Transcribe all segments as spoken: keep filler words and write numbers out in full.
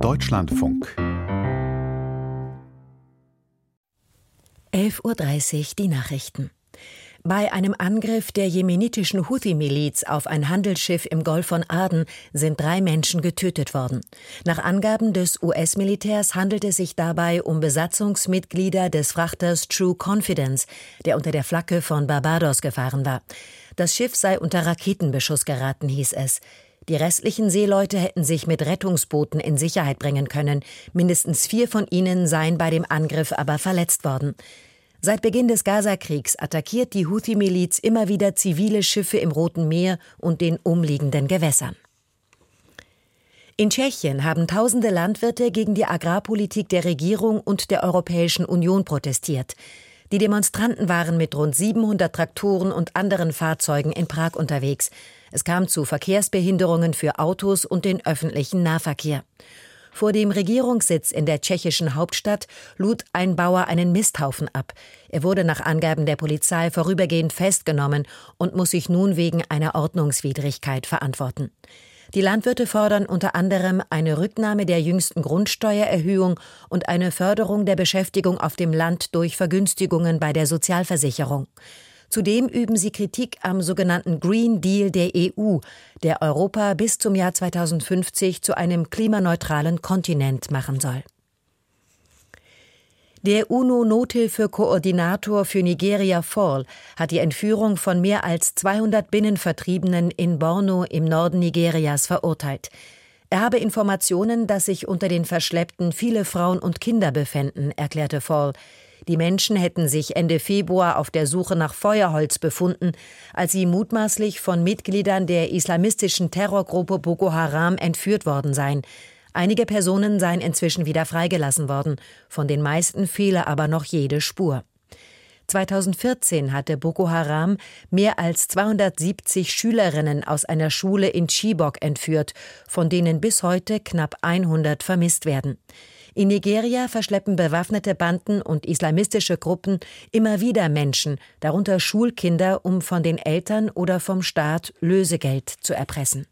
Deutschlandfunk. elf Uhr dreißig, die Nachrichten. Bei einem Angriff der jemenitischen Houthi-Miliz auf ein Handelsschiff im Golf von Aden sind drei Menschen getötet worden. Nach Angaben des U S-Militärs handelt es sich dabei um Besatzungsmitglieder des Frachters True Confidence, der unter der Flagge von Barbados gefahren war. Das Schiff sei unter Raketenbeschuss geraten, hieß es. Die restlichen Seeleute hätten sich mit Rettungsbooten in Sicherheit bringen können. Mindestens vier von ihnen seien bei dem Angriff aber verletzt worden. Seit Beginn des Gaza-Kriegs attackiert die Houthi-Miliz immer wieder zivile Schiffe im Roten Meer und den umliegenden Gewässern. In Tschechien haben tausende Landwirte gegen die Agrarpolitik der Regierung und der Europäischen Union protestiert. Die Demonstranten waren mit rund siebenhundert Traktoren und anderen Fahrzeugen in Prag unterwegs. Es kam zu Verkehrsbehinderungen für Autos und den öffentlichen Nahverkehr. Vor dem Regierungssitz in der tschechischen Hauptstadt lud ein Bauer einen Misthaufen ab. Er wurde nach Angaben der Polizei vorübergehend festgenommen und muss sich nun wegen einer Ordnungswidrigkeit verantworten. Die Landwirte fordern unter anderem eine Rücknahme der jüngsten Grundsteuererhöhung und eine Förderung der Beschäftigung auf dem Land durch Vergünstigungen bei der Sozialversicherung. Zudem üben sie Kritik am sogenannten Green Deal der E U, der Europa bis zum Jahr zweitausendfünfzig zu einem klimaneutralen Kontinent machen soll. Der UNO-Nothilfe-Koordinator für Nigeria Fall hat die Entführung von mehr als zweihundert Binnenvertriebenen in Borno im Norden Nigerias verurteilt. Er habe Informationen, dass sich unter den Verschleppten viele Frauen und Kinder befänden, erklärte Fall. Die Menschen hätten sich Ende Februar auf der Suche nach Feuerholz befunden, als sie mutmaßlich von Mitgliedern der islamistischen Terrorgruppe Boko Haram entführt worden seien. Einige Personen seien inzwischen wieder freigelassen worden, von den meisten fehle aber noch jede Spur. zweitausendvierzehn hatte Boko Haram mehr als zweihundertsiebzig Schülerinnen aus einer Schule in Chibok entführt, von denen bis heute knapp hundert vermisst werden. In Nigeria verschleppen bewaffnete Banden und islamistische Gruppen immer wieder Menschen, darunter Schulkinder, um von den Eltern oder vom Staat Lösegeld zu erpressen.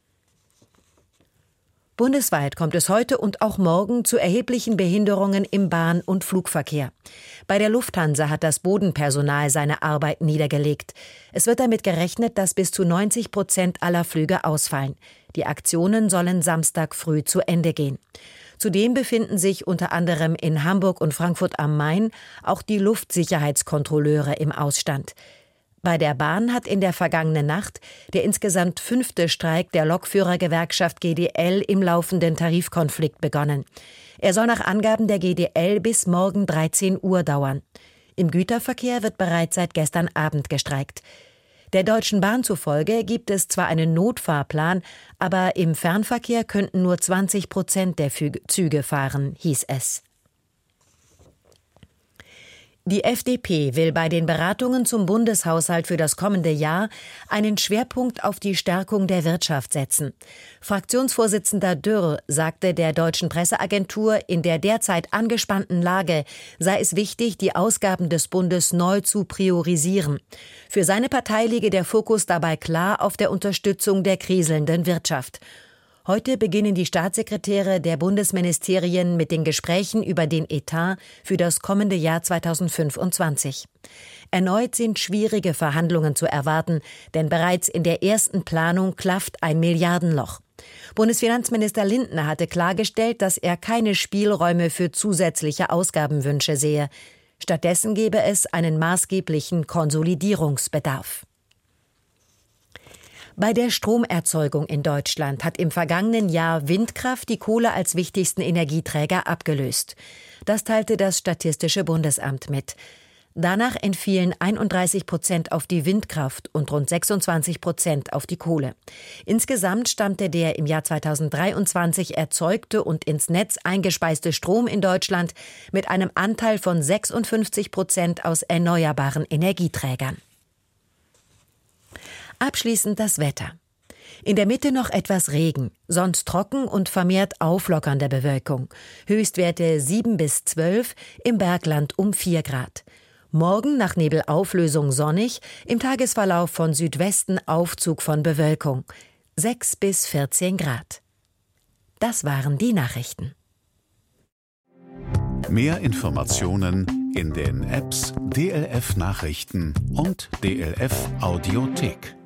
Bundesweit kommt es heute und auch morgen zu erheblichen Behinderungen im Bahn- und Flugverkehr. Bei der Lufthansa hat das Bodenpersonal seine Arbeit niedergelegt. Es wird damit gerechnet, dass bis zu neunzig Prozent aller Flüge ausfallen. Die Aktionen sollen Samstag früh zu Ende gehen. Zudem befinden sich unter anderem in Hamburg und Frankfurt am Main auch die Luftsicherheitskontrolleure im Ausstand. Bei der Bahn hat in der vergangenen Nacht der insgesamt fünfte Streik der Lokführergewerkschaft G D L im laufenden Tarifkonflikt begonnen. Er soll nach Angaben der G D L bis morgen dreizehn Uhr dauern. Im Güterverkehr wird bereits seit gestern Abend gestreikt. Der Deutschen Bahn zufolge gibt es zwar einen Notfahrplan, aber im Fernverkehr könnten nur zwanzig Prozent der Züge fahren, hieß es. Die F D P will bei den Beratungen zum Bundeshaushalt für das kommende Jahr einen Schwerpunkt auf die Stärkung der Wirtschaft setzen. Fraktionsvorsitzender Dürr sagte der Deutschen Presseagentur, in der derzeit angespannten Lage sei es wichtig, die Ausgaben des Bundes neu zu priorisieren. Für seine Partei liege der Fokus dabei klar auf der Unterstützung der kriselnden Wirtschaft. Heute beginnen die Staatssekretäre der Bundesministerien mit den Gesprächen über den Etat für das kommende Jahr zweitausendfünfundzwanzig. Erneut sind schwierige Verhandlungen zu erwarten, denn bereits in der ersten Planung klafft ein Milliardenloch. Bundesfinanzminister Lindner hatte klargestellt, dass er keine Spielräume für zusätzliche Ausgabenwünsche sehe. Stattdessen gebe es einen maßgeblichen Konsolidierungsbedarf. Bei der Stromerzeugung in Deutschland hat im vergangenen Jahr Windkraft die Kohle als wichtigsten Energieträger abgelöst. Das teilte das Statistische Bundesamt mit. Danach entfielen einunddreißig Prozent auf die Windkraft und rund sechsundzwanzig Prozent auf die Kohle. Insgesamt stammte der im Jahr zweitausenddreiundzwanzig erzeugte und ins Netz eingespeiste Strom in Deutschland mit einem Anteil von sechsundfünfzig Prozent aus erneuerbaren Energieträgern. Abschließend das Wetter. In der Mitte noch etwas Regen, sonst trocken und vermehrt auflockernde Bewölkung. Höchstwerte sieben bis zwölf, im Bergland um vier Grad. Morgen nach Nebelauflösung sonnig, im Tagesverlauf von Südwesten Aufzug von Bewölkung. sechs bis vierzehn Grad. Das waren die Nachrichten. Mehr Informationen in den Apps D L F Nachrichten und D L F Audiothek.